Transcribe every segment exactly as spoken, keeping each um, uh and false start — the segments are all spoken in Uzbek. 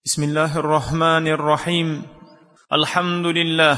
بسم الله الرحمن الرحيم. الحمد لله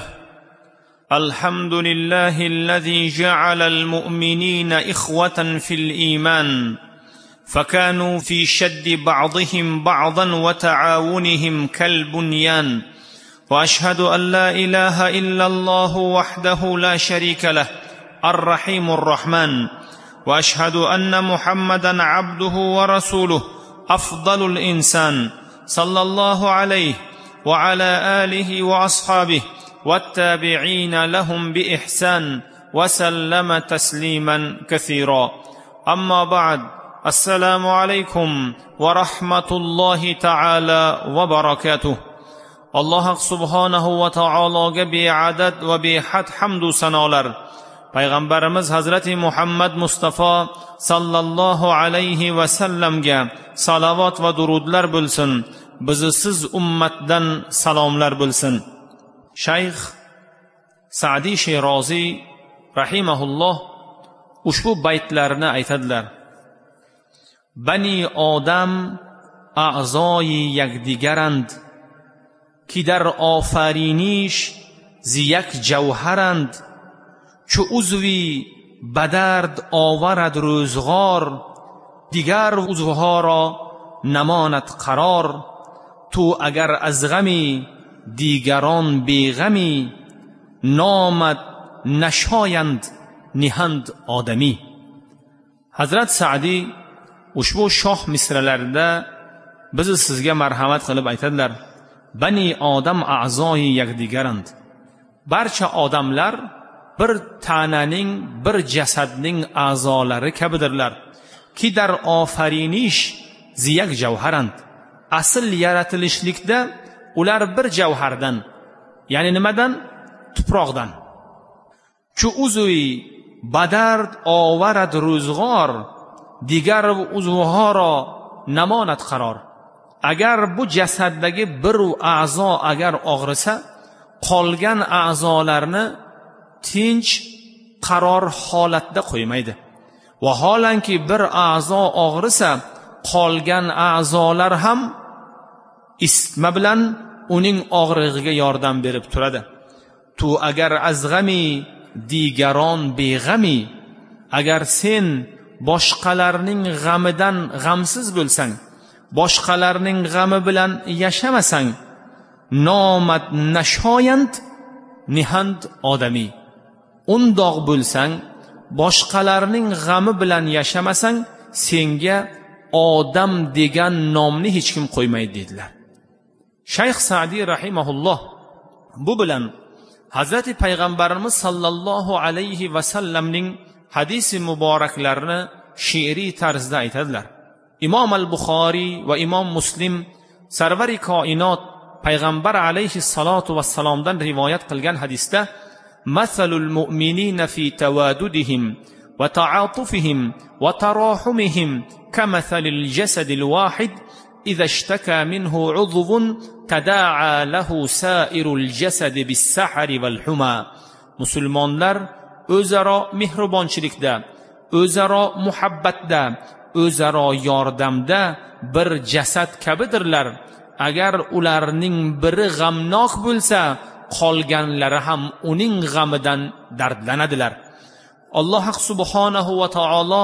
الحمد لله الذي جعل المؤمنين إخوة في الإيمان فكانوا في شد بعضهم بعضا وتعاونهم كالبنيان، وأشهد أن لا إله إلا الله وحده لا شريك له الرحيم الرحمن، وأشهد أن محمدا عبده ورسوله أفضل الإنسان صلى الله عليه وعلى آله وأصحابه والتابعين لهم بإحسان وسلم تسليما كثيرا. أما بعد، السلام عليكم ورحمة الله تعالى وبركاته. الله سبحانه وتعالى بعدد وبحد حمد سنالر پیغمبرimiz Hazrati Muhammad Mustafa sallallohu alayhi va sallamga salovat va durudlar bo'lsin. Bizsiz ummatdan salomlar bo'lsin. Shayx Sa'di Shirozi rahimahulloh ushbu baytlarni aytadilar. Bani Odam a'zoyi yakdigarand ki dar ofarinish ziyak javharand. چو عضوی بدرد آورد روزگار دیگر عضوها را نماند قرار. تو اگر از غمی دیگران بی غمی نامد نشایند نهند آدمی. Hazrat Sa'di ushbu shoh misralarida biz sizga marhamat qilib aytadilar. Bani Odam a'zoyi yakdigarand. Barcha odamlar bir tananing, bir jasadning a'zolari kabidirlar. Ki dar ofarinish ziyak javharand. Asl yaratilishlikda ular bir javhardan, ya'ni nimadan? Tuproqdan. Chu uzui badard ovarad ro'zg'or digar uzvha ro namonat qaror. Agar bu jasaddagi bir a'zo agar og'risa, qolgan a'zolarni tinch qaror holatda qo'ymaydi. Vaholanki bir a'zo og'risa, qolgan a'zolar ham isitma bilan uning og'rig'iga yordam berib turadi. Tu agar az g'ami digaron beg'ami, agar sen boshqalarning g'amidan g'amsiz bo'lsang, boshqalarning g'ami bilan yashamasang, nomad nashoyand nihand odami. Undoq bo'lsang, boshqalarning g'ami bilan yashamasang, senga odam degan nomni hech kim qo'ymaydi dedilar. Shayx Sa'di rahimahulloh bu bilan Hazrati Payg'ambarimiz sallallohu alayhi va sallamning hadisi muboraklarini she'riy tarzda aytadilar. Imom al-Buxoriy va Imom Muslim sarvari koinot Payg'ambar alayhi salatu vassalomdan rivoyat qilgan hadisda مثل المؤمنين في تواددهم وتعاطفهم وتراحمهم كمثل الجسد الواحد إذا اشتكى منه عضو تداعى له سائر الجسد بالسحر والحمى. Musulmonlar o'zaro mehribonchilikda, o'zaro muhabbatda, o'zaro yordamda bir jasad kabidirlar. Agar ularning biri g'amnok bo'lsa, qolganlari ham uning g'amidan dardlanadilar. Alloh subhanahu va taolo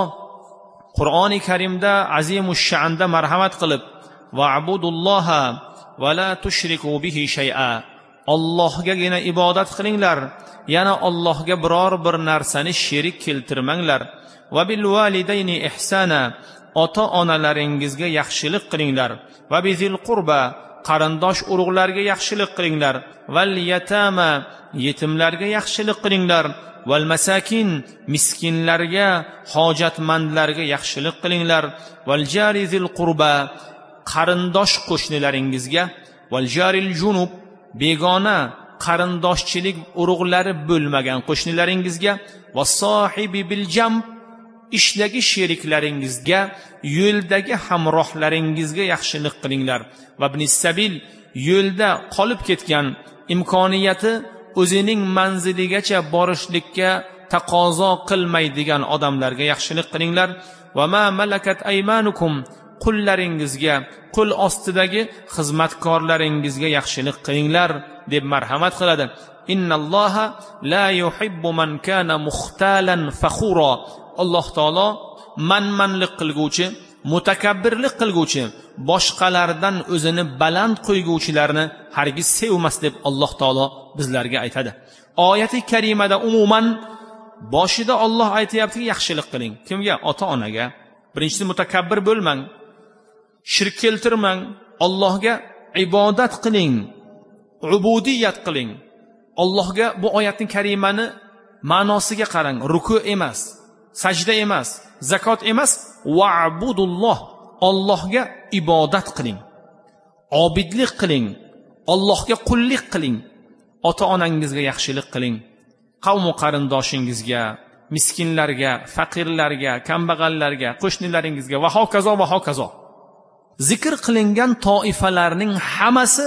Qur'oni Karimda azimush sha'nda marhamat qilib, va'budulloha va la tushriku bihi shay'a. Allohgagina ibodat qilinglar, yana Allohga biror bir narsani sherik keltirmanglar. Va bil validayni ihsana, ota-onalaringizga yaxshilik qilinglar. Va bizil qurba, qarindosh urug'larga yaxshilik qilinglar. Val yatama, yetimlarga yaxshilik qilinglar. Val masakin, miskinlarga, hojatmandlarga yaxshilik qilinglar. Val jari zil qurba, qarindosh qo'shnilaringizga. Val jaril junub, begona qarindoshchilik urug'lari bo'lmagan qo'shnilaringizga. Vas sohibi bil jamb, ishdagi sheriklaringizga, yo'ldagi hamrohlaringizga yaxshilik qilinglar. Va ibnis sabil, yo'lda qolib ketgan, imkoniyati o'zining manziligacha borishlikka taqozo qilmaydigan odamlarga yaxshilik qilinglar. Va ma malakat aymanukum, qullaringizga, qul ostidagi xizmatkorlaringizga yaxshilik qilinglar deb marhamat qiladi. Innalloha la yuhibbu man kana muxtalan fakhura. Alloh taolo manmanlik qilguvchi, mutakabbirlik qilguvchi, boshqalardan o'zini baland qo'yguvchilarni hargiz sevmas deb Alloh taolo bizlarga aytadi. Oyati karimada umuman boshida Alloh aytayaptiki, yaxshilik qiling. Kimga? Ota-onaga. Birinchisi mutakabbir bo'lmang. Shirk keltirmang. Allohga ibodat qiling. Ubudiyat qiling. Allohga bu oyatning karimani ma'nosiga qarang. Ruku emas, sajda emas, zakot emas, va'budulloh. Allohga ibodat qiling. Obidlik qiling. Allohga qullik qiling. Ota-onangizga yaxshilik qiling. Qavm qarindoshingizga, miskinlarga, faqirlarga, kambag'allarga, qo'shnilaringizga va hokazo va hokazo. Zikr qilingan toifalarning hammasi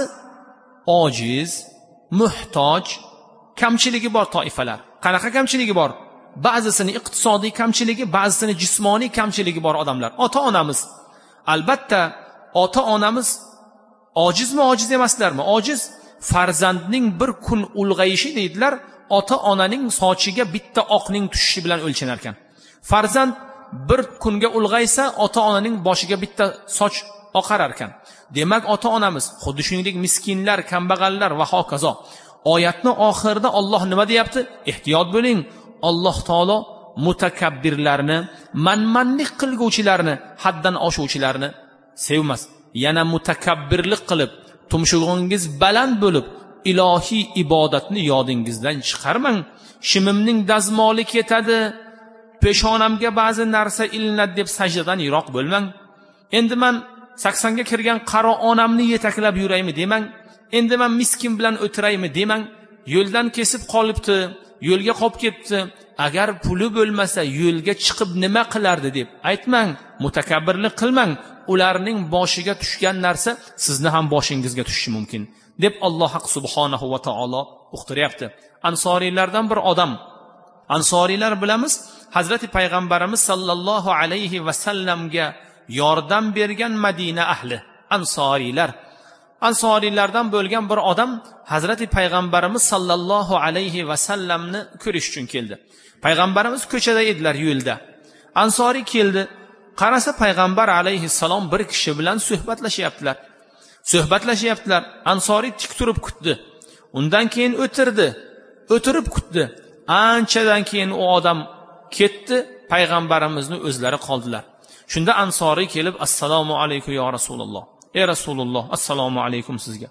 ojiz, muhtoj, kamchiligi bor toifalar. Qanaqa kamchiligi bor? Ba'zisini iqtisodiy kamchiligi, ba'zisini jismoniy kamchiligi bor odamlar. Ota-onamiz. Albatta, ota-onamiz ojizmi, ojiz emaslarmi? Ojiz. Farzandning bir kun ulg'ayishi deydilar, ota-onaning sochiga bitta oqning tushishi bilan o'lchanar ekan. Farzand bir kunga ulg'aysa, ota-onaning boshiga bitta soch oqarar ekan. Demak, ota-onamiz, xuddi shuningdek miskinlar, kambag'allar va hokazo. Oyatning oxirida Alloh nima deyapti? Ehtiyot bo'ling. Alloh taolo mutakabbirlarni, manmanlik qilguvchilarni, haddan oshuvchilarni sevmas. Yana mutakabbirlik qilib, tumshug'ingiz baland bo'lib, ilohiy ibodatni yodingizdan chiqarmang. Shimimning dazmoli ketadi, peshonamga ba'zi narsa ilinadi deb sajdadan yiroq bo'lmang. Endi men saksonga kirgan qaro onamni yetaklab yuraymi demang. Endi men miskin bilan o'tiraymi demang. Yo'ldan kesib qolibdi, yo'lga qolib ketdi. Agar puli bo'lmasa yo'lga chiqib nima qilardi deb aytmang. Mutakabbirlik qilmang. Ularning boshiga tushgan narsa sizni ham boshingizga tushishi mumkin deb Alloh subhanahu va taolo uqtiryapti. Ansoriylardan bir odam. Ansoriylar bilamiz, Hazrati Payg'ambarimiz sallallohu alayhi va sallamga yordam bergan Madina ahli. Ansoriylar. Ansoriylardan bo'lgan bir odam Hazrati Payg'ambarimiz sallallohu alayhi va sallamni ko'rish uchun keldi. Payg'ambarimiz ko'chada edilar, yo'lda. Ansoriy keldi. Qarasa Payg'ambar alayhissalom bir kishi bilan suhbatlashyaptilar. Suhbatlashyaptilar. Ansoriy tik turib kutdi. Undan keyin o'tirdi. O'tirib kutdi. Anchadan keyin u odam ketdi, Payg'ambarimizni o'zlari qoldilar. Shunda Ansoriy kelib, "Assalomu alaykum ya Rasululloh." "Ey Rasululloh, assalomu alaykum sizga.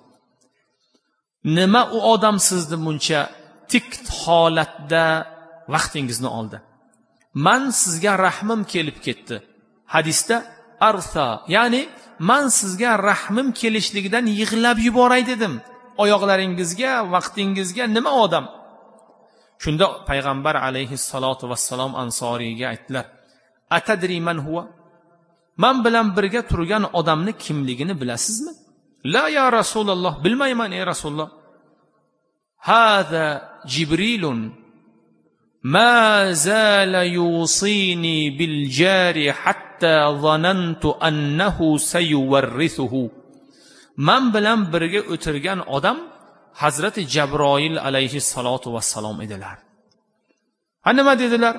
Nima u odam sizni buncha tik holatda vaqtingizni oldi? Men sizga rahmim kelib ketdi." Hadisda arsa, ya'ni men sizga rahmim kelishligidan yig'lab yuboray dedim. Oyoqlaringizga, vaqtingizga nima odam? Shunda Payg'ambar alayhissalatu vassalom Ansoriyga aytdilar: "Atadri man huwa?" Men bilan birga turgan odamni kimligini bilasizmi? "La ya Rasululloh, bilmayman ey Rasululloh." "Hada Jibrilun ma zala yusini bil jari hatta zanantu annahu sayuwarrithuhu." Men bilan birga o'tirgan odam Hazrati Jabroil alayhissalatu vassalom edilar. Ha nima dedilar?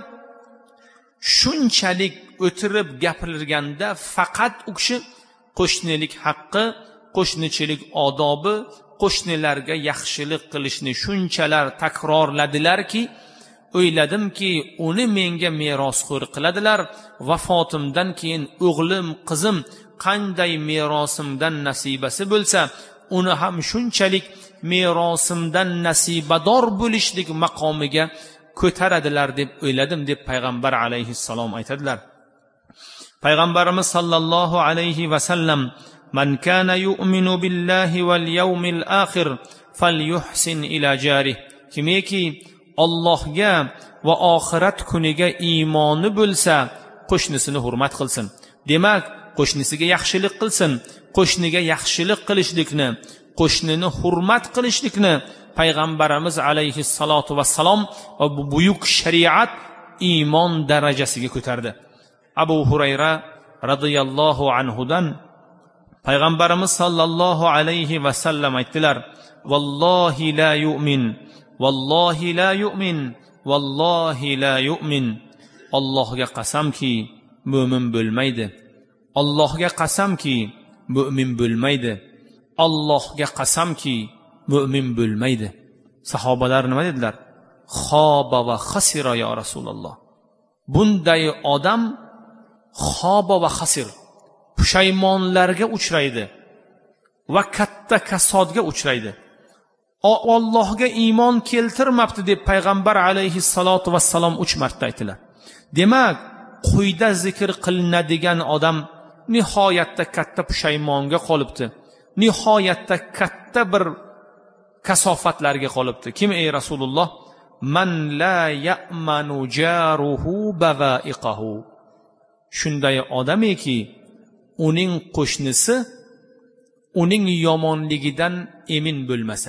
Shunchalik o'tirib gapirganda faqat u kishi qo'shnilik haqqi, qo'shnichilik odobi, qo'shnilarga yaxshilik qilishni shunchalar takrorladilarki, o'yladimki, uni menga merosxo'r qiladilar. Vafotimdan keyin o'g'lim, qizim qanday merosimdan nasibasi bo'lsa, uni ham shunchalik merosimdan nasibador bo'lishlik maqomiga ko'taradilar deb o'yladim deb Payg'ambar alayhissalom aytadilar. Payg'ambarimiz sallallohu alayhi va sallam: "Man kana yu'minu billahi wal yawmil akhir falyuhsin ila jarih." Kimiki Allohga va oxirat kuniga iymoni bo'lsa, qo'shnisini hurmat qilsin. Demak, qo'shnisiga yaxshilik qilsin. Qo'shniga yaxshilik qilishlikni, qo'shnini hurmat qilishlikni Payg'ambarimiz alayhissalatu vassalom va bu buyuk shariat iymon darajasiga ko'tardi. Abu Hurayra radhiyallohu anhudan payg'ambarimiz sallallohu alayhi va sallam aytdilar: vallohi la yu'min, vallohi la yu'min, vallohi la yu'min. Allohga qasamki mu'min bo'lmaydi. Allohga qasamki mu'min bo'lmaydi. Allohga qasamki mu'min bo'lmaydi. Sahobalar nima dedilar? Xoba va xasira ya Rasululloh. Bunday odam xoba va xasir, pushaymonlarga uchraydi va katta kasodga uchraydi. Allohga iymon keltirmabdi deb payg'ambar alayhissalatu vassalom uch marta aytdilar. Demak, quyida zikr qilinadigan odam nihoyatda katta pushaymonga qolibdi. Nihoyatda katta bir kasofatlarga qolibdi. Kim ey Rasululloh? Man la ya'manu jaruhu bawa'iqahu. Shunday odamiki, uning qo'shnisi uning yomonligidan emin bo'lmasa,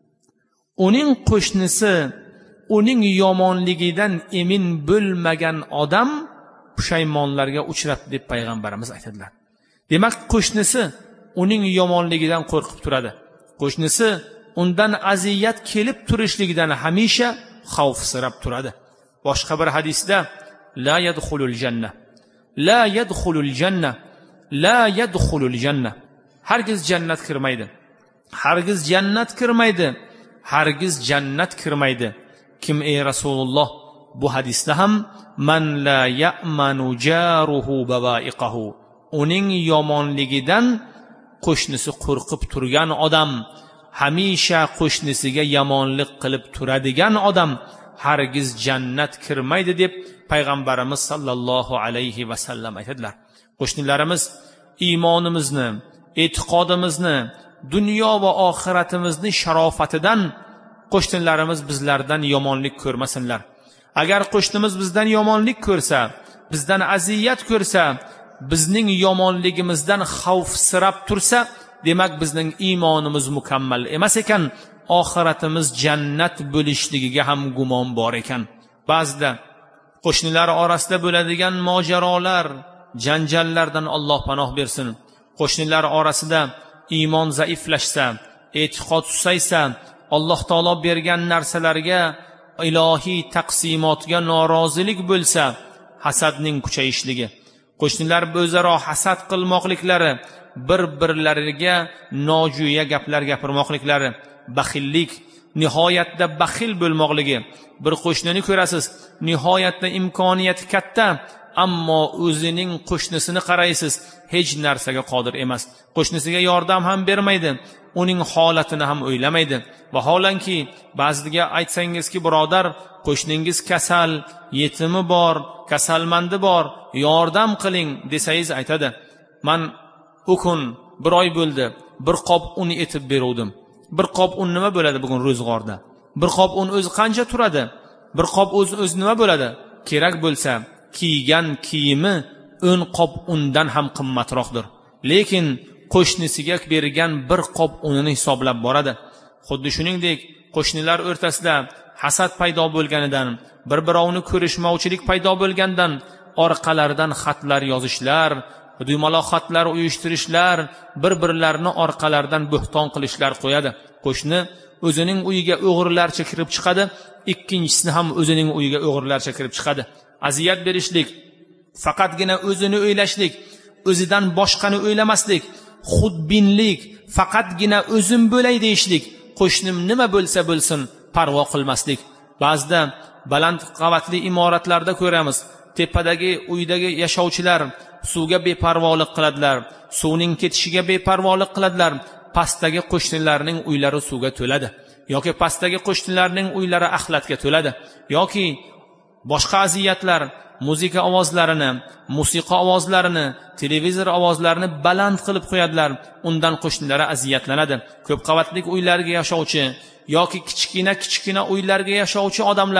uning qo'shnisi uning yomonligidan emin bo'lmagan odam pushaymonlarga uchrab deb payg'ambarimiz aytadilar. Demak, qo'shnisi uning yomonligidan qo'rqib turadi. Qo'shnisi undan aziyat kelib turishligidan hamisha xavfsirab turadi. Boshqa bir hadisda la yadkhulul janna, la yadkhulul janna, la yadkhulul janna. Hargiz jannat kirmaydi. Hargiz jannat kirmaydi. Hargiz jannat kirmaydi. Kim ey Rasululloh? Bu hadisda ham man la ya'manu jaruhu bawa'iqahu. Uning yomonligidan qo'shnisi qo'rqib turgan odam, hamisha qo'shnisiga yomonlik qilib turadigan odam hargiz jannat kirmaydi deb payg'ambarimiz sallallohu alayhi va sallam aytadilar. Qo'shnilarimiz iymonimizni, e'tiqodimizni, dunyo va oxiratimizni sharofatidan qo'shnilarimiz bizlardan yomonlik ko'rmasinlar. Agar qo'shnimiz bizdan yomonlik ko'rsa, bizdan aziyat ko'rsa, bizning yomonligimizdan xavfsirab tursa, demak bizning iymonimiz mukammal emas ekan, oxiratimiz jannat bo'lishligiga ham gumon bor ekan. Ba'zida qo'shnilar orasida bo'ladigan mojarolar, janjallardan Alloh panoh bersin. Qo'shnilar orasida iymon zaiflashsa, e'tiqod susaysa, Alloh taolo bergan narsalarga, ilohiy taqsimotga norozilik bo'lsa, hasadning kuchayishligi, qo'shnilar o'zaro hasad qilmoqliklari, bir-birlariga nojo'ya gaplar gapirmoqliklari, baxillik, nihoyatda baxil bo'lmoqligi. Bir qo'shnini ko'rasiz, nihoyatda imkoniyati katta, ammo o'zining qo'shnisini qaraysiz, hech narsaga qodir emas. Qo'shnisiga yordam ham bermaydi, uning holatini ham o'ylamaydi. Vaholanki ba'ziga aytsangizki, birodar, qo'shningiz kasal, yetimi bor, kasalmandi bor, yordam qiling desangiz aytadi: "Men u kun bir oy bo'ldi, bir qop un etib beruvdim." Bir qop un nima bo'ladi bugun ro'zg'orda? Bir qop un o'zi qancha turadi? Bir qop o'zi o'zi nima bo'ladi? Kerak bo'lsa, kiygan kiyimi o'n qop undan ham qimmatroqdir. Lekin qo'shnisiga bergan bir qop unini hisoblab boradi. Xuddi shuningdek, qo'shnilar o'rtasida hasad paydo bo'lganidan, bir-birovni ko'rishmovchilik paydo bo'lgandan, orqalaridan xatlar yozishlar, dumaloq xatlar uyushtirishlar, bir-birlarini orqalaridan bo'xton qilishlar qo'yadi. Qo'shni o'zining uyiga o'g'irlarcha kirib chiqadi, ikkinchisini ham o'zining uyiga o'g'irlarcha kirib chiqadi. Aziyat berishlik, faqatgina o'zini o'ylashlik, o'zidan boshqani o'ylamaslik, xudbinlik, faqatgina o'zim bo'lay deyishlik, qo'shnim nima bo'lsa bo'lsin parvo qilmaslik. Ba'zida baland qavatli imoratlarda ko'ramiz, tepadagi uydagi yashovchilar suvga beparvolik qiladilar, suvning ketishiga beparvolik qiladilar. Pastdagi qo'shnilarning uylari suvga to'ladi, yoki pastdagi qo'shnilarning uylari axlatga to'ladi, yoki boshqa aziyatlar, muzika ovozlarini, musiqa ovozlarini, televizor ovozlarini baland qilib qo'yadilar. Undan qo'shnilari aziyatlanadi. Ko'p qavatli uylarga yashovchi yoki kichkina kichkina uylarga yashovchi odamlar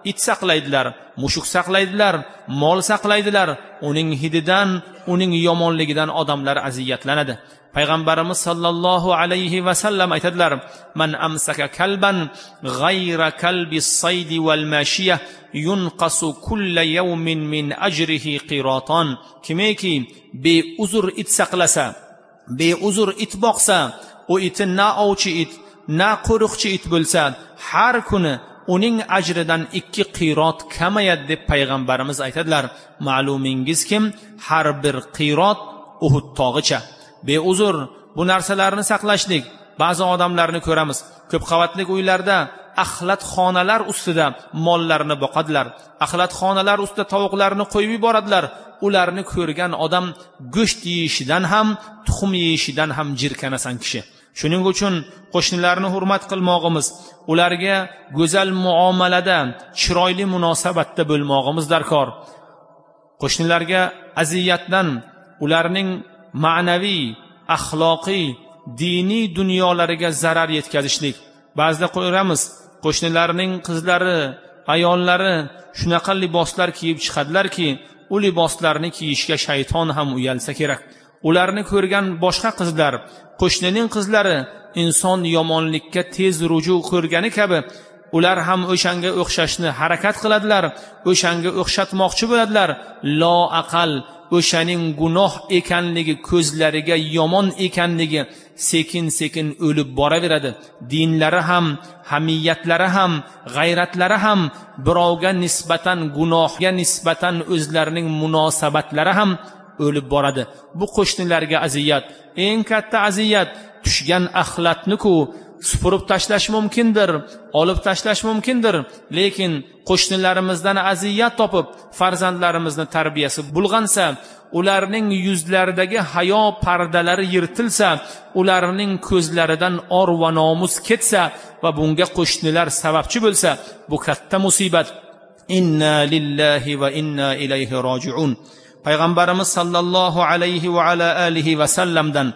it saqlaydilar, mushuk saqlaydilar, mol saqlaydilar. Uning hididan, uning yomonligidan odamlar aziyatlanadi. Payg'ambarimiz sallallohu alayhi va sallam aytadilar: "Man amsaka kalban g'ayra kalbi saydi wal mashiya yunqasu kulla yawmin min ajrihi qiratan." Kimiki beuzur it saqlasa, beuzur it boqsa, u iti na ovchi it, na qo'riqchi it bo'lsa, har kuni uning ajridan ikki qirot kamayadi deb payg'ambarimiz aytadilar. Ma'lumingizki, har bir qirot Uhud tog'icha. Beuzur bu narsalarni saqlashlik. Ba'zi odamlarni ko'ramiz, ko'p qavatli uylarda axlat xonalar ustida mollarini boqadilar. Axlat xonalar ustida tovuqlarni qo'yib yuboradilar. Ularni ko'rgan odam go'sht yeyishidan ham, tuxum yeyishidan ham jirkanasan kishi. Shuning uchun qo'shnilarni hurmat qilmoqimiz, ularga go'zal muomalada, chiroyli munosabatda bo'lmoqimiz darkor. Qo'shnilarga aziyatdan, ularning ma'naviy, axloqiy, diniy dunyolariga zarar yetkazishlik. Ba'zida ko'ramiz, qo'shnilarning qizlari, ayollari shunaqa liboslar kiyib chiqadilarki, u liboslarni kiyishga shayton ham uyalsa kerak. Ularni ko'rgan boshqa qizlar, qo'shnining qizlari inson yomonlikka tez ruju ko'rgani kabi, ular ham o'shanga o'xshashni harakat qiladilar, o'shanga o'xshatmoqchi bo'ladilar. Lo aqal o'shaning gunoh ekanligi, ko'zlariga yomon ekanligi sekin sekin o'lib boraveradi. Dinlari ham, hamiyatlari ham, g'ayratlari ham, birovga nisbatan, gunohga nisbatan o'zlarining munosabatlari ham o'lib boradi. Bu qo'shnilarga aziyat, eng katta aziyat. Tushgan axlatni-ku supurib tashlash mumkindir, olib tashlash mumkindir, lekin qo'shnilarimizdan aziyat topib farzandlarimizni tarbiyasi bulg'ansa, ularning yuzlaridagi hayo pardalari yirtilsa, ularning ko'zlaridan or va nomus ketsa va bunga qo'shnilar sababchi bo'lsa, bu katta musibat. Inna lillahi va inna ilayhi roji'un. Payg'ambarimiz sallallohu alayhi va ala alihi va sallamdan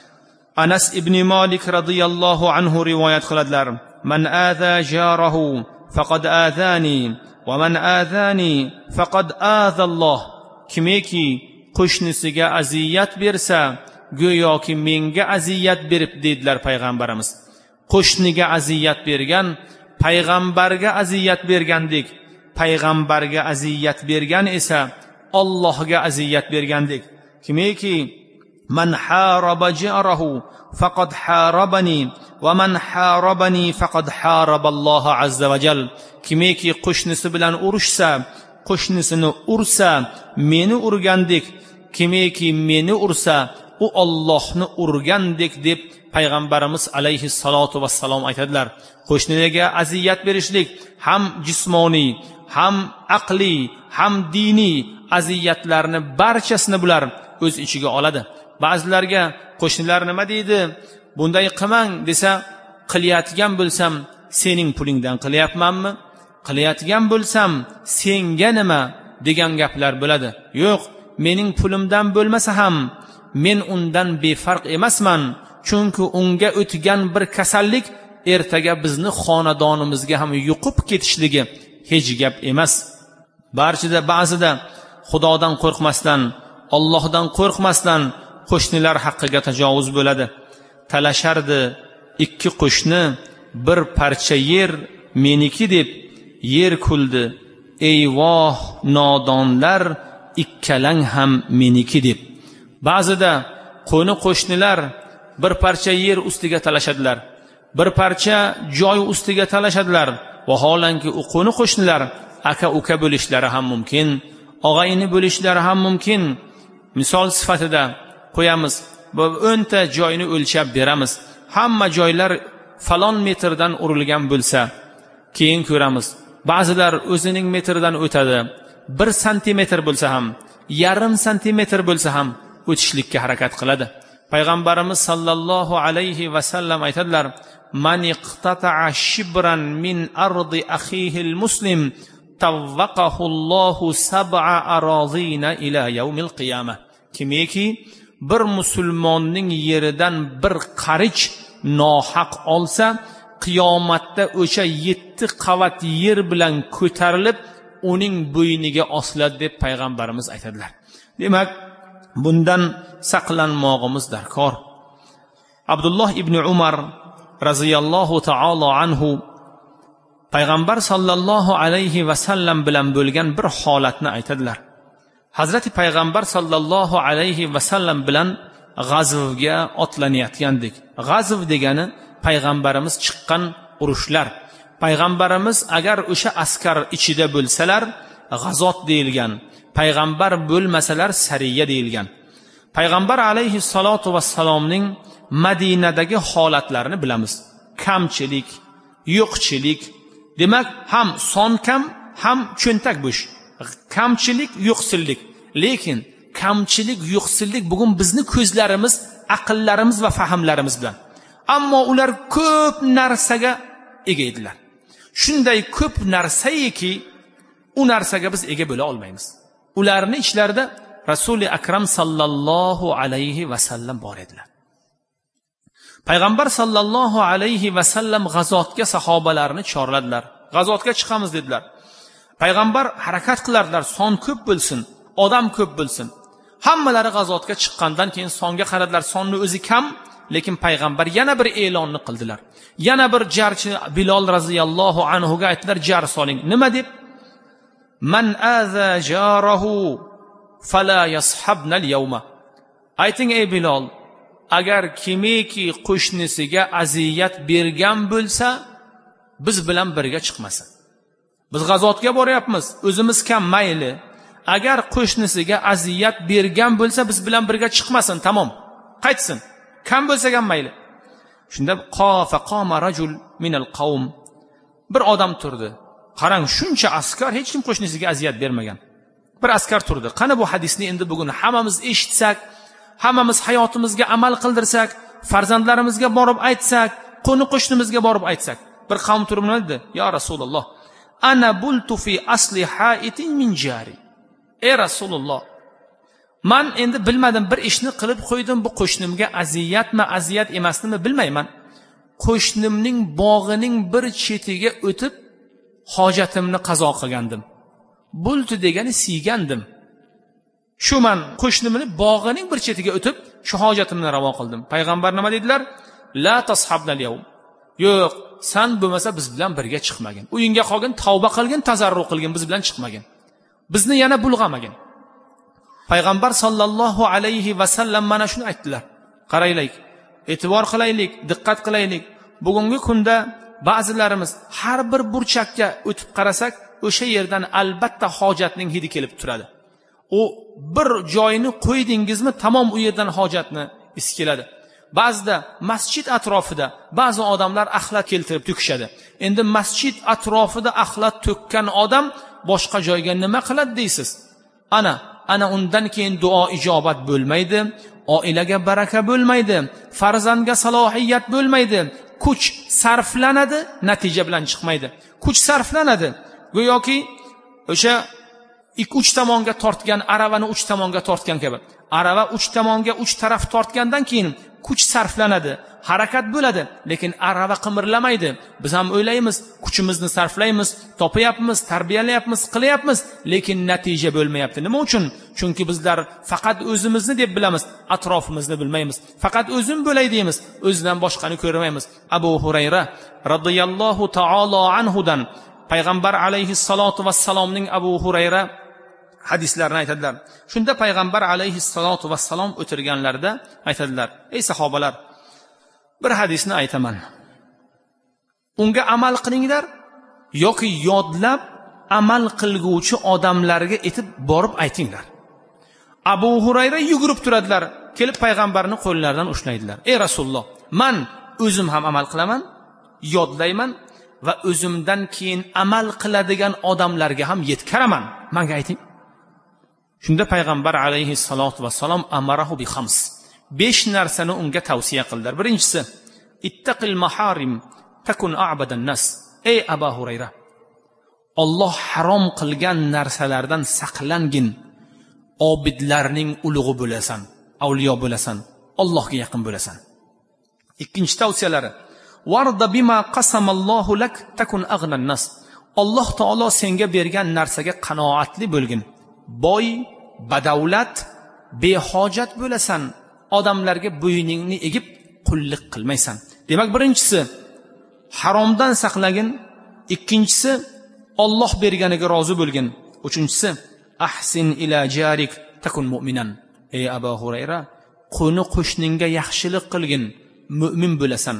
Anas ibn Malik radhiyallohu anhu rivoyat qiladilar: "Man aza jarahu faqad azani va man azani faqad azalloh." Kimiki qo'shnisiga aziyat bersa, go'yoki menga aziyat berib dedilar payg'ambarimiz. Qo'shniga aziyat bergan payg'ambarga aziyat bergandek, payg'ambarga aziyat bergan esa Allohga aziyat bergandek. Kimiki man haraba jarahu faqad harabani va man harabani faqad haraballohu azza va jal. Kimiki qo'shnisi bilan urushsa, qo'shnisini ursa, meni urgandek, kimiki meni ursa, u Allohni urgandek deb payg'ambarimiz alayhi salatu vassalom aytadilar. Qo'shniga aziyat berishlik ham jismoniy, ham aqliy, ham diniy aziyatlarni barchasini bular o'z ichiga oladi. Ba'zilarga qo'shnilar nima deydi? Bunday qilmang desa, qilayotgan bo'lsam sening pulingdan qilyapmanmi? Qilayotgan bo'lsam senga nima degan gaplar bo'ladi. Yo'q, mening pulimdan bo'lmasa ham men undan befarq emasman, chunki unga o'tgan bir kasallik ertaga bizni xonadonimizga ham yuqib ketishligi hech gap emas. Barchada ba'zida Xudodan qo'rqmasdan, Allohdan qo'rqmasdan qo'shnilar haqqiga tajovuz bo'ladi. Talashardi ikki qo'shni bir parcha yer meniki deb, yer kuldi. Eyvoh nodonlar, ikkalang ham meniki deb. Ba'zida qo'ni qo'shnilar bir parcha yer ustiga talashadilar, bir parcha joy ustiga talashadilar. Vaholanki u qo'ni qo'shnilar aka uka bo'lishlari ham mumkin, og'ayni bo'lishlari ham mumkin. Misol sifatida qo'yamiz, bu o'nta joyni o'lchab beramiz. Hamma joylar falon metrdan urilgan bo'lsa, keyin ko'ramiz, ba'zilar o'zining metrdan o'tadi. bir santimetr bo'lsa ham, yarim santimetr bo'lsa ham o'tishlikka harakat qiladi. Payg'ambarimiz sallallohu alayhi va sallam aytadilar: "Man iqtata'a shibran min ardi akhihi al-muslim tawaqahu Allahu sab'a arazina ila yawmil qiyamah." Kimiki bir musulmonning yeridan bir qarich nohaq olsa, qiyomatda o'sha yetti qavat yer bilan ko'tarilib uning bo'yniga osiladi deb payg'ambarimiz aytadilar. Demak, bundan saqlanmog'imiz darkor. Abdulloh ibn Umar raziyallohu ta'ala anhu payg'ambar sallallohu alayhi va sallam bilan bo'lgan bir holatni aytadilar. Hazrati payg'ambar sallallohu alayhi va sallam bilan g'azvga otlanayotgandik. G'azv degani payg'ambarimiz chiqqan urushlar. Payg'ambarimiz agar o'sha askar ichida bo'lsalar, g'azot deyilgan. Payg'ambar bo'lmasalar, sariya deyilgan. Payg'ambar alayhi salatu vassalomning Madinadagi holatlarini bilamiz. Kamchilik, yo'qchilik, demak ham son kam, ham cho'ntak bo'sh. Kamchilik, yo'qsillik. Lekin kamchilik, yo'qsillik bugun bizni ko'zlarimiz, aqllarimiz va fahmlarimiz bilan. Ammo ular ko'p narsaga ega edilar. Shunday ko'p narsaki, u narsaga biz ega bo'la olmaymiz. Ularning ichlarida Rasuli akram sallallohu alayhi va sallam bor edilar. Payg'ambar sallallohu alayhi va sallam g'azotga sahobalarni chorladilar. G'azotga chiqamiz dedilar. Payg'ambar harakat qilardilar, son ko'p bo'lsin, odam ko'p bo'lsin. Hammalari g'azotga chiqqandan keyin songa qaradilar, sonni o'zi kam, lekin payg'ambar yana bir e'lonni qildilar. Yana bir jarchi Bilol raziyallohu anhu ga aytdilar, jar soling. Nima deb? Man aza jarahu fala yashabna al-yawma. Ayting ey Bilol, agar kimiki qo'shnisiga aziyat bergan bo'lsa, biz bilan birga chiqmasin. Biz g'azotga boryapmiz, o'zimiz kam mayli. Agar qo'shnisiga aziyat bergan bo'lsa, biz bilan birga chiqmasin, tamom. Qaytsin. Kam bo'lsa ham mayli. Shunda qafa qama rajul min al-qawm. Bir odam turdi. Qarang, shuncha askar hech kim qo'shnisiga aziyat bermagan. Bir askar turdi. Qani bu hadisni endi bugun hammamiz eshitsak, hammamiz hayotimizga amal qildirsak, farzandlarimizga borib aytsak, qo'ni qo'shnimizga borib aytsak. Bir qavm turib nima dedi? Ya Rasululloh, ana bultu fi asli haitin min jari. Ey Rasululloh, man endi bilmadim, bir ishni qilib qo'ydim, bu qo'shnimga aziyatmi, aziyat emasmi bilmayman. Qo'shnimning bog'ining bir chetiga o'tib hojatimni qazo qilgandim. Bultu degani siygandim. Shu man qo'shnimni bog'ining bir chetiga o'tib shu hojatimni ravo qildim. Payg'ambar nima dedilar? La tashabna al-yawm. Yo'q, sen bo'lmasa biz bilan birga chiqmagin. Uyingga qolgin, tavba qilgin, tazarru qilgin, biz bilan chiqmagin. Bizni yana bulg'amagin. Payg'ambar sallallohu alayhi va sallam mana shuni aytdilar. Qaraylik, e'tibor qilaylik, diqqat qilaylik. Bugungi kunda ba'zilarimiz har bir burchakka o'tib qarasak, o'sha yerdan albatta hojatning hidi kelib turadi. U bir joyini qo'ydingizmi, tamom u yerdan hojatni isi keladi. Ba'zida masjid atrofida ba'zi odamlar axlat keltirib to'kishadi. Endi masjid atrofida axlat to'kkan odam boshqa joyga nima qiladi deysiz? Ana, ana undan keyin duo ijobat bo'lmaydi, oilaga baraka bo'lmaydi, farzandga salohiyat bo'lmaydi, kuch sarflanadi, natija bilan chiqmaydi. Kuch sarflanadi. Go'yoki o'sha ikki uch tomonga tortgan aravani uch tomonga tortgan kabi. Arava uch tomonga uch taraf tortgandan keyin kuch sarflanadi, harakat bo'ladi, lekin arava qimirlamaydi. Biz ham o'ylaymiz, kuchimizni sarflaymiz, topayapmiz, tarbiyalayapmiz, qilyapmiz, lekin natija bo'lmayapti. Nima uchun? Chunki bizlar faqat o'zimizni deb bilamiz, atrofimizni bilmaymiz. Faqat o'zim bo'lay deymiz, o'zidan boshqani ko'rmaymiz. Abu Hurayra radhiyallohu ta'ala anhudan payg'ambar alayhi salatu vassalomning Abu Hurayra hadislarni aytadilar. Shunda payg'ambar alayhi salatu vassalom o'tirganlarida aytadilar: "Ey sahobalar, bir hadisni aytaman. Unga amal qilinglar yoki yodlab amal qilguvchi odamlarga etib borib aytinglar." Abu Hurayra yugurib turadilar, kelib payg'ambarning qo'llaridan ushlaydilar. "Ey Rasululloh, men o'zim ham amal qilaman, yodlayman va o'zimdan keyin amal qiladigan odamlarga ham yetkaraman. Menga ayting." Shunda payg'ambar alayhi salatu vassalom amarahu bi khams. besh narsani unga tavsiya qildilar. Birinchisi, ittaqil maharim takun a'badan nas. Ey Abu Hurayra, Alloh harom qilgan narsalardan saqlangin. Obidlarning ulug'i bo'lasan, avliyo bo'lasan, Allohga yaqin bo'lasan. Ikkinchi tavsiyalari, warda bima qasamallohu lak takun aghnan nas. Alloh taolo senga bergan narsaga qanoatli bo'lgin. Boy, badavlat, behojat bo'lasan. Odamlarga bo'yningni egib qullik qilmaysan. Demak, birinchisi haromdan saqlagin, ikkinchisi Alloh berganiga rozi bo'lgin, uchinchisi ahsin ila jarik takun mu'minan. Ey Abu Hurayra, qo'ni qo'shningga yaxshilik qilgin, mu'min bo'lasan.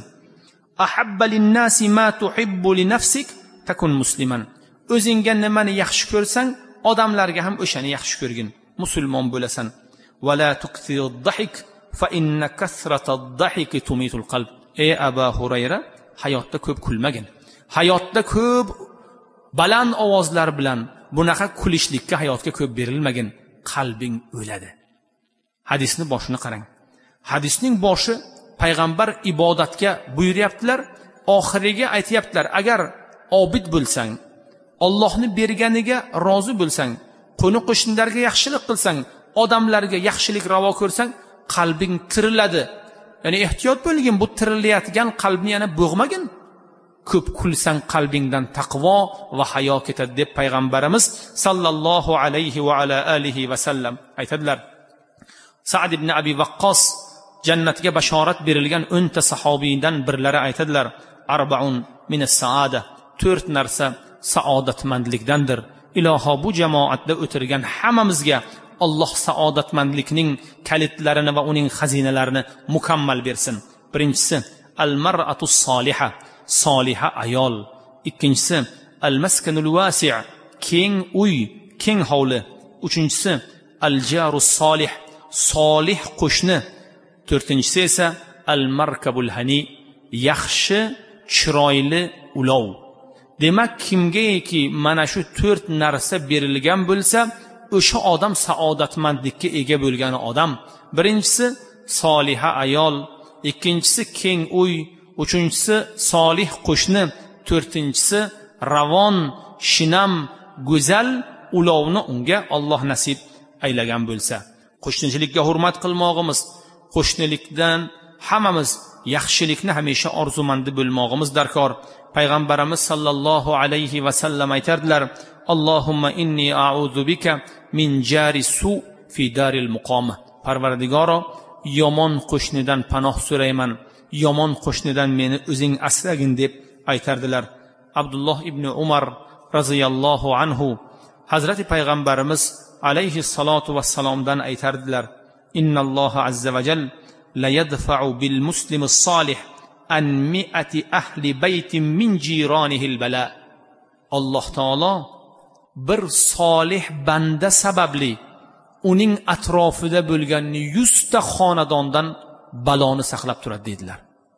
Ahabba lin-nasi ma tuhibbu li nafsik takun musliman. O'zingga nimani yaxshi ko'rsang, odamlarga ham o'shani yaxshi ko'rgin, musulmon bo'lasan. Va la tukthiru-dhahik fa inna kasrata-dhahiki tumitul qalb. Ey Abu Hurayra, hayotda ko'p kulmagin. Hayotda ko'p baland ovozlar bilan bunaqa kulishlikka hayotga ko'p berilmagin. Qalbing o'ladi. Hadisning boshini qarang. Hadisning boshi payg'ambar ibodatga buyuryaptilar, oxiriga aytayaptilar, agar obid bo'lsang, Allohni berganiga rozi bo'lsang, qo'ni qo'shnilarga yaxshilik qilsang, odamlarga yaxshilik ravo ko'rsang, qalbing tiriladi. Ya'ni ehtiyot bo'lgin, bu tirilayotgan qalbni yana bo'g'magin. Ko'p kulsang qalbingdan taqvo va hayo ketadi deb payg'ambarimiz sallallohu alayhi va ala alihi va sallam aytadilar. Sa'd ibn Abi Waqqos jannatga bashorat berilgan o'nta sahobiydan birlari aytadilar: "Arba'un min as-saada." to'rt narsa saodatmandlikdandir. Iloho bu jamoatda o'tirgan hammamizga Alloh saodatmandlikning kalitlarini va uning xazinalarini mukammal bersin. Birinchisi al-mar'atu soliha, soliha ayol. Ikkinchisi al-maskanul wasi', keng uy, keng hovli. Uchinchisi al-jarus solih, solih qo'shni. To'rtinchisi esa al-markabul hani, yaxshi chiroyli ulov. Demak, kimgaki mana shu to'rt narsa berilgan bo'lsa, o'sha odam saodatmandlikka ega bo'lgan odam. Birinchisi soliha ayol, ikkinchisi keng uy, uchinchisi solih qo'shni, to'rtinchisi ravon, shinam, go'zal ulovni unga Alloh nasib aylagan bo'lsa. Qo'shnichilikka hurmat qilmog'imiz, qo'shnilikdan hammamiz yaxshilikni hamisha orzumandi bo'lmog'imiz darkor. Payg'ambarimiz sallallohu alayhi va sallam aytardilar: Allohumma inni a'udhu bika min jari su fi daril muqoma. Parvardigoro, yomon qo'shnidan panoh so'rayman, yomon qo'shnidan meni o'zing asragin deb aytardilar. Abdulloh ibn Umar raziyallohu anhu Hazrati payg'ambarimiz alayhi salatu vassalomdan aytardilar: Innalloha azza va jal la yadfa'u bil muslimi solih an mi'ati ahli baytin min jironihi al-bala. Alloh taolo bir solih banda sababli uning atrofida bo'lgan yuz ta xonadondan baloni saqlab turadi dedilar.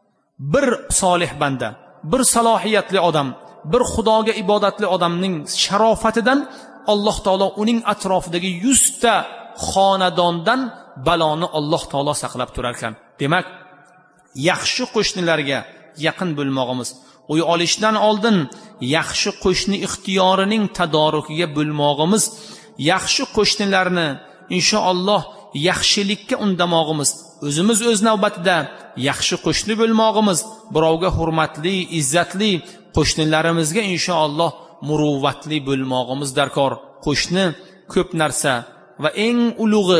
Bir solih banda, bir salohiyatli odam, bir xudoga ibodatli odamning sharofatidan Alloh taolo uning atrofidagi yuz ta xonadondan baloni Alloh taolo saqlab turar ekan. Demak, yaxshi qo'shnilarga yaqin bo'lmog'imiz, uy olishdan oldin yaxshi qo'shni ixtiyorining tadorukiga bo'lmog'imiz, yaxshi qo'shnilarni inshaalloh yaxshilikka undamog'imiz, o'zimiz o'z navbatida yaxshi qo'shni bo'lmog'imiz, birovga hurmatli, izzatli qo'shnilarimizga inshaalloh muruvvatli bo'lmog'imiz darkor. Qo'shni ko'p narsa va eng ulug'i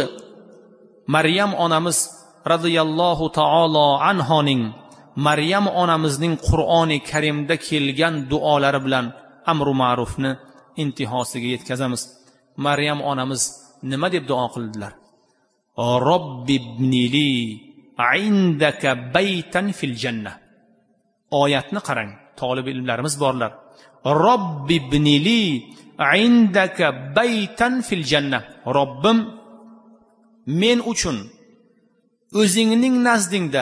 Maryam onamiz radhiyallohu taolo anhoning, Maryam onamizning Qur'oni Karimda kelgan duolari bilan amru ma'rufni intihosiga yetkazamiz. Maryam onamiz nima deb duo qildilar? Robbi ibnili indaka baytan fil jannah. Oyatni qarang, talib ilmlarimiz borlar. Robbi ibnili indaka baytan fil jannah. Robbim, men uchun o'zingning nazdingda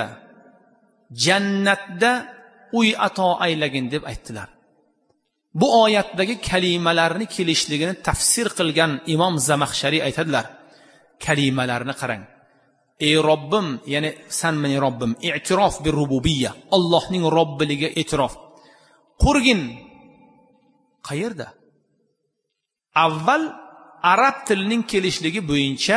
jannatda uy ato aylagin deb aytdilar. Bu oyatdagi kalimalarni kelishligini tafsir qilgan Imom Zamaxshari aytadilar. Kalimalarni qarang. Ey Robbim, ya'ni san meni Robbim, i'tirof bir rububiyya, Allohning Robbiligiga e'tirof. Qurgin qayerda? Avval arab tilining kelishligi bo'yicha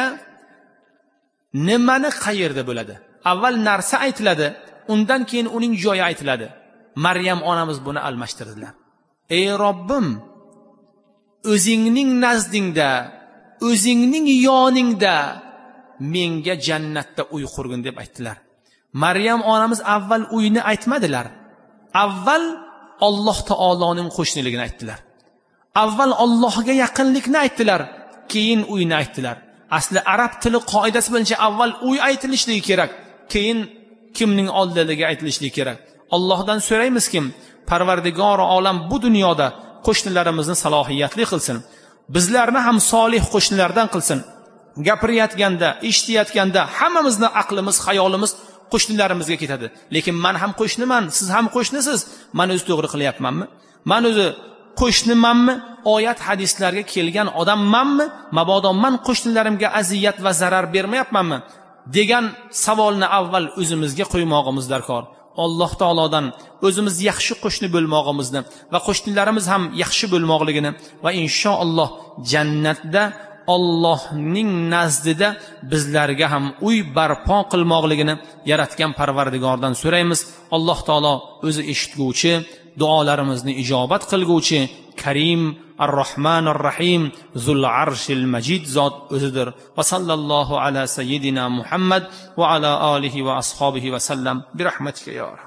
nimani qayerda bo'ladi? Avval narsa aytiladi, undan keyin uning joyi aytiladi. Maryam onamiz buni almashtirdilar. Ey Robbim, o'zingning nazdingda, o'zingning yoningda menga jannatda uy qurgin deb aytdilar. Maryam onamiz avval uyni aytmadilar. Avval Alloh taoloning qo'shniligini aytdilar. Avval Allohga yaqinlikni aytdilar, keyin uyni aytdilar. Asli arab tili qoidasi bo'yicha avval uy aytilishligi kerak, keyin kimning oldiligi aytilishligi kerak. Allohdan so'raymizki, Parvardigor olam bu dunyoda qo'shnilarimizni salohiyatli qilsin. Bizlarni ham solih qo'shnilardan qilsin. Gapirayotganda, eshitayotganda hammamizning aqlimiz, xayolimiz qo'shnilarimizga ketadi. Lekin men ham qo'shniman, siz ham qo'shnisiz. Men o'zi to'g'ri qilyapmanmi? Men o'zi qo'shnimanmi? Oyat hadislarga kelgan odammanmi? Mabodo men qo'shnilarimga aziyat va zarar bermayapmanmi? degan savolni avval o'zimizga qo'ymog'imiz darkor. Alloh taolodan o'zimiz yaxshi qo'shni bo'lmog'imizni va qo'shnilarimiz ham yaxshi bo'lmoqligini va inshaalloh jannatda Allohning nazdida bizlarga ham uy barpo qilmoqligini yaratgan Parvardigordan so'raymiz. Alloh taolo o'zi eshitguvchi, duolarimizni ijobat qilguvchi, Karim, Ar-Rahman Ar-Rahim, Zul Arshil Majid zot o'zidir. Va sallallohu ala sayyidina Muhammad va ala alihi va ashabihi va sallam bi rahmatika ya